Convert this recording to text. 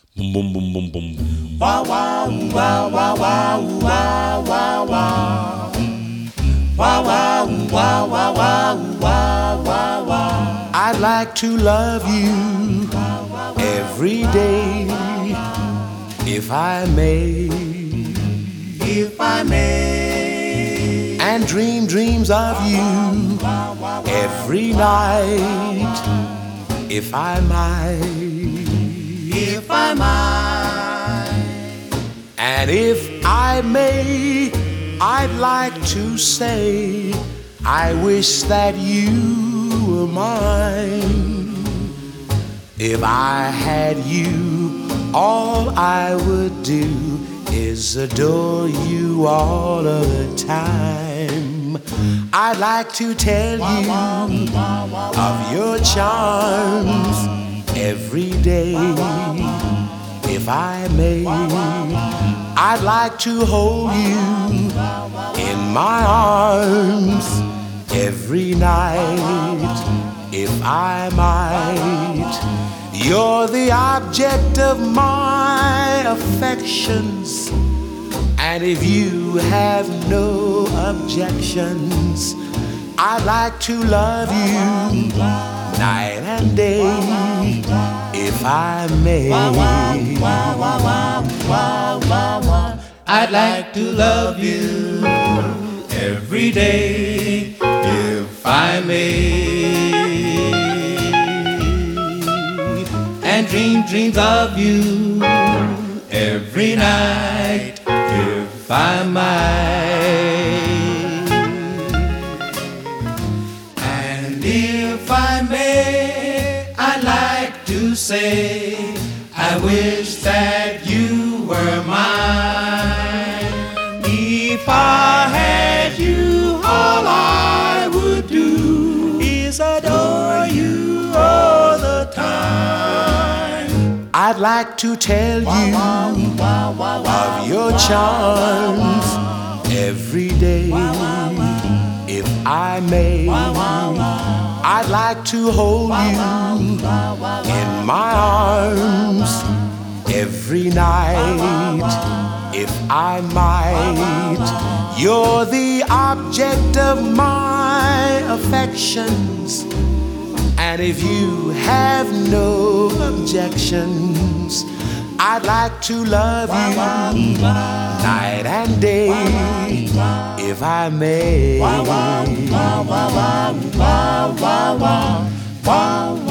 Boom, boom, boom, boom, boom. Wow, wow, wow, wow, wow, wow, wow, wow. Wow, wow, wow, wow, wow, wow, wow, wow. I'd like to love you every day, if I may, If I may, and dream dreams of you every night, if I might. if I might, And if I may, I'd like to say, I wish that you were mine. If I had you, all I would do is adore you all the time. I'd like to tell you of your charms every day, if I may. I'd like to hold you in my arms every night, if I might. You're the object of my affections, and if you have no objections, I'd like to love you night and day, if I may. I'd like to love you every day, if I may, and dream dreams of you every night, if I might. And if I may, I'd like to say, I wish that you were mine. If I had you, all I would do is adore you all the time. I'd like to tell you of your charms every day, if I may. I'd like to hold you in my arms every night, if I might. You're the object of my affections, and if you have no objections, I'd like to love you night and day, if I may. Wow, wow, wow, wow, wow, wow, wow, wow.